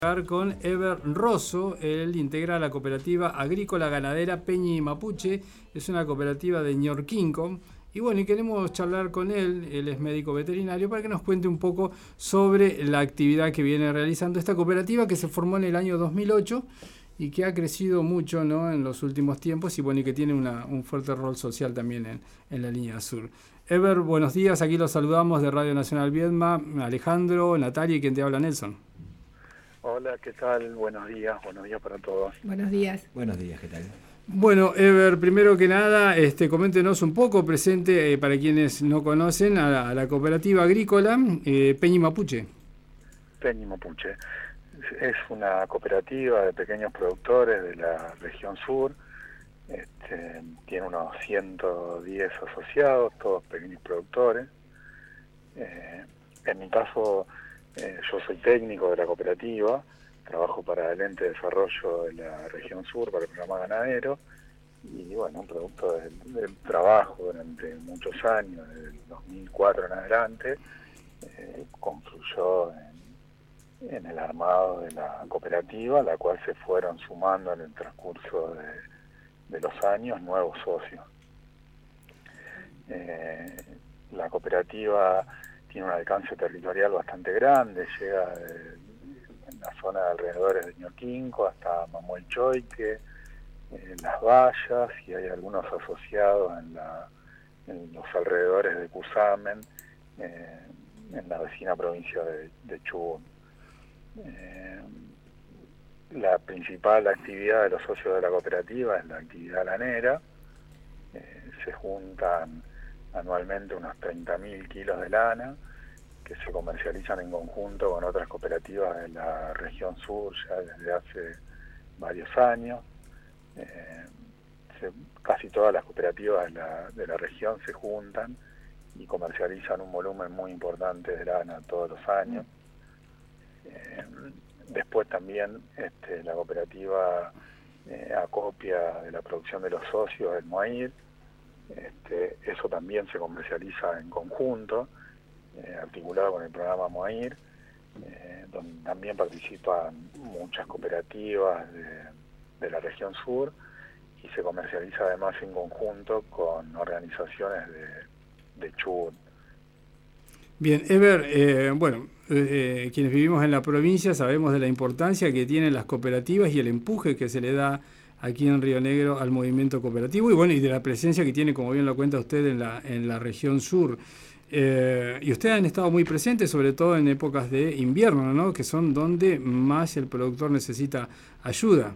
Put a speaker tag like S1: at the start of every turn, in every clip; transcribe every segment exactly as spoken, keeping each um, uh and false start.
S1: Con Eber Rosso. Él integra la cooperativa agrícola ganadera Peñi Mapuche, es una cooperativa de Ñorquinco, y bueno, y queremos charlar con él, él es médico veterinario, para que nos cuente un poco sobre la actividad que viene realizando esta cooperativa, que se formó en el año dos mil ocho y que ha crecido mucho, ¿no?, en los últimos tiempos, y bueno, y que tiene una, un fuerte rol social también en, en la línea sur. Eber, buenos días, aquí los saludamos de Radio Nacional Viedma, Alejandro, Natalia y quien te habla, Nelson.
S2: Hola, ¿qué tal? Buenos días, buenos días para todos.
S3: Buenos días.
S4: Buenos días, ¿qué tal?
S1: Bueno, Eber, primero que nada, este, coméntenos un poco, presente eh, para quienes no conocen a la, a la cooperativa agrícola eh, Peñi Mapuche.
S2: Peñi Mapuche es una cooperativa de pequeños productores de la región sur. Este, tiene unos ciento diez asociados, todos pequeños productores. Eh, en mi caso, eh, yo soy técnico de la cooperativa, trabajo para el ente de desarrollo de la región sur, para el programa ganadero, y bueno, un producto del, del trabajo durante muchos años, desde el dos mil cuatro en adelante, eh, confluyó en, en el armado de la cooperativa, a la cual se fueron sumando en el transcurso de, de los años nuevos socios. Eh, la cooperativa tiene un alcance territorial bastante grande, llega de, en la zona de alrededores de Ñorquinco hasta Mamuelchoique, eh, Las Vallas, y hay algunos asociados en, la, en los alrededores de Cusamen, eh, en la vecina provincia de, de Chubut. Eh, la principal actividad de los socios de la cooperativa es la actividad lanera. Eh, se juntan anualmente unos treinta mil kilos de lana que se comercializan en conjunto con otras cooperativas de la región sur ya desde hace varios años. Eh, se, casi todas las cooperativas de la, de la región se juntan y comercializan un volumen muy importante de lana todos los años. Eh, después también este, la cooperativa eh, acopia de la producción de los socios el moair. Este, eso también se comercializa en conjunto, eh, articulado con el programa moair, eh, donde también participan muchas cooperativas de, de la región sur, y se comercializa además en conjunto con organizaciones de, de Chubut.
S1: Bien, Eber, eh, bueno, eh, quienes vivimos en la provincia sabemos de la importancia que tienen las cooperativas y el empuje que se le da aquí en Río Negro al movimiento cooperativo, y bueno, y de la presencia que tiene, como bien lo cuenta usted, en la, en la región sur. Eh, y ustedes han estado muy presentes, sobre todo en épocas de invierno, ¿no?, que son donde más el productor necesita ayuda.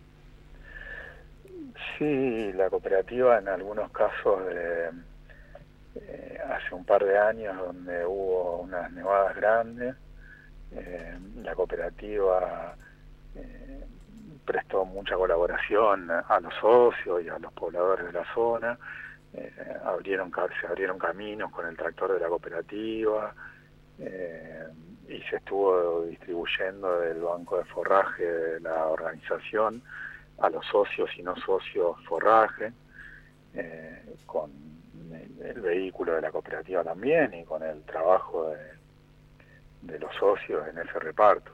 S2: Sí, la cooperativa en algunos casos de, eh, hace un par de años donde hubo unas nevadas grandes, eh, la cooperativa eh, prestó mucha colaboración a los socios y a los pobladores de la zona. Eh, abrieron, se abrieron caminos con el tractor de la cooperativa, eh, y se estuvo distribuyendo del banco de forraje de la organización a los socios y no socios forraje, eh, con el, el vehículo de la cooperativa también y con el trabajo de, de los socios en ese reparto.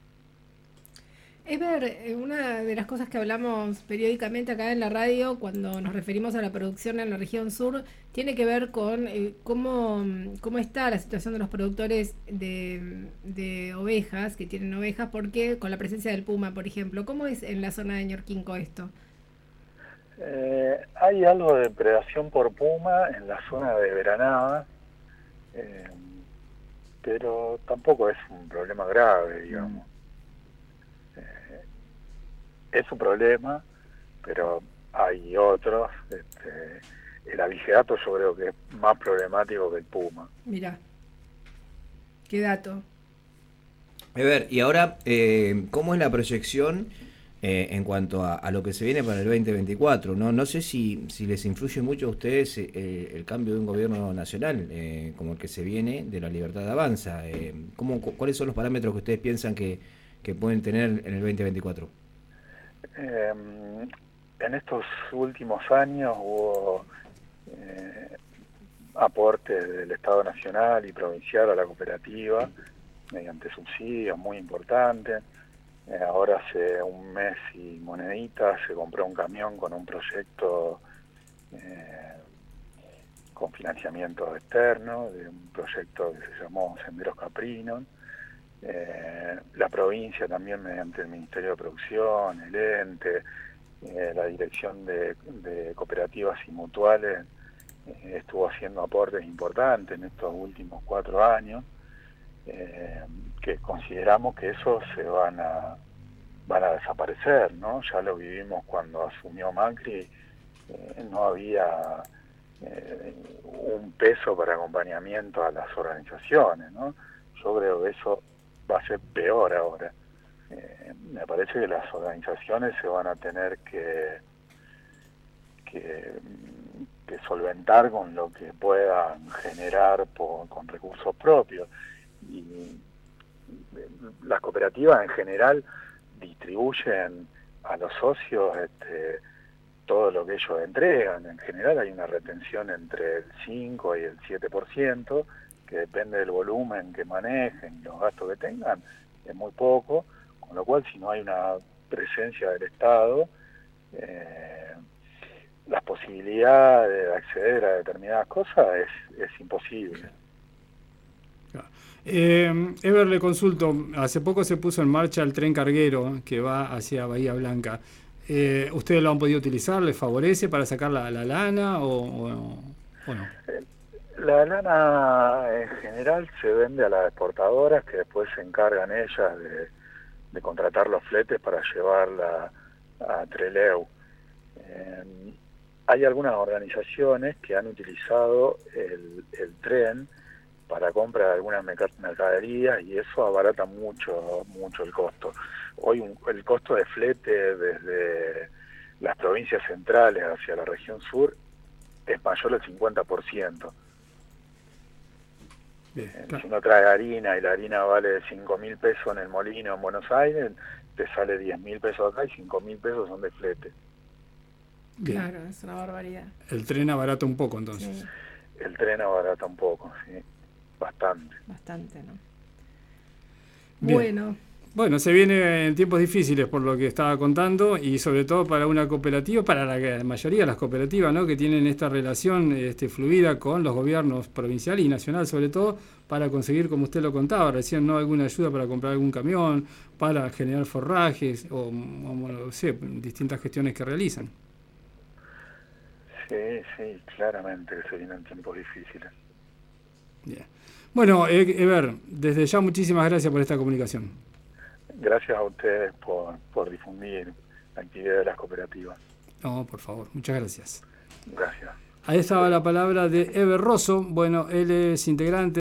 S3: Eber, una de las cosas que hablamos periódicamente acá en la radio cuando nos referimos a la producción en la región sur tiene que ver con eh, cómo, cómo está la situación de los productores de, de ovejas, que tienen ovejas, porque con la presencia del puma, por ejemplo. ¿Cómo es en la zona de Ñorquinco esto?
S2: Eh, hay algo de predación por puma en la zona de Veranada, eh, pero tampoco es un problema grave, digamos. Mm. Es un problema, pero hay otros. Este, el abigeato yo creo que es más problemático que el puma.
S3: Mirá, qué dato.
S4: A ver, y ahora, eh, ¿cómo es la proyección eh, en cuanto a, a lo que se viene para el veinte veinticuatro? No, no sé si, si les influye mucho a ustedes eh, el cambio de un gobierno nacional, eh, como el que se viene de la Libertad de Avanza. Eh, ¿cómo, ¿Cuáles son los parámetros que ustedes piensan que, que pueden tener en el veinte veinticuatro?
S2: Eh, en estos últimos años hubo eh, aportes del Estado Nacional y provincial a la cooperativa mediante subsidios muy importantes. Eh, ahora hace un mes y monedita se compró un camión con un proyecto eh, con financiamiento externo, de un proyecto que se llamó Senderos Caprinos. Eh, la provincia también, mediante el Ministerio de Producción, el ente, eh, la Dirección de, de Cooperativas y Mutuales, eh, estuvo haciendo aportes importantes en estos últimos cuatro años, eh, que consideramos que esos se van a van a desaparecer, ¿no? Ya lo vivimos cuando asumió Macri, eh, no había eh, un peso para acompañamiento a las organizaciones, ¿no? Yo creo que eso va a ser peor ahora. Eh, me parece que las organizaciones se van a tener que, que, que solventar con lo que puedan generar por, con recursos propios. Y las cooperativas en general distribuyen a los socios este, todo lo que ellos entregan. En general hay una retención entre el cinco y el siete por ciento, que depende del volumen que manejen, los gastos que tengan, es muy poco, con lo cual si no hay una presencia del Estado, eh, las posibilidades de acceder a determinadas cosas es, es imposible.
S1: Eh, Ever, le consulto, hace poco se puso en marcha el tren carguero que va hacia Bahía Blanca. Eh, ¿Ustedes lo han podido utilizar? ¿Les favorece para sacar la, la lana o, o, o no?
S2: La lana en general se vende a las exportadoras, que después se encargan ellas de, de contratar los fletes para llevarla a Trelew. Eh, hay algunas organizaciones que han utilizado el, el tren para compra de algunas mercaderías y eso abarata mucho mucho el costo. Hoy un, el costo de flete desde las provincias centrales hacia la región sur es mayor al cincuenta por ciento. Bien, claro. Si uno trae harina y la harina vale cinco mil pesos en el molino en Buenos Aires, te sale diez mil pesos acá y cinco mil pesos son de flete.
S3: Bien. Claro, es una barbaridad.
S1: El tren abarata un poco entonces.
S3: Sí.
S2: El tren abarata un poco, sí. Bastante.
S3: Bastante, ¿no?
S1: Bien.
S3: Bueno.
S1: Bueno, se viene en tiempos difíciles por lo que estaba contando y sobre todo para una cooperativa, para la mayoría de las cooperativas, ¿no? Que tienen esta relación este, fluida con los gobiernos provincial y nacional, sobre todo para conseguir, como usted lo contaba recién, ¿no? Alguna ayuda para comprar algún camión, para generar forrajes o, o no sé, distintas gestiones que realizan.
S2: Sí, sí, claramente que se vienen tiempos difíciles.
S1: Bien. Bueno, Ever, desde ya muchísimas gracias por esta comunicación.
S2: Gracias a ustedes por, por difundir la actividad de las cooperativas.
S1: No, por favor, muchas gracias.
S2: Gracias.
S1: Ahí estaba la palabra de Ever Rosso. Bueno, él es integrante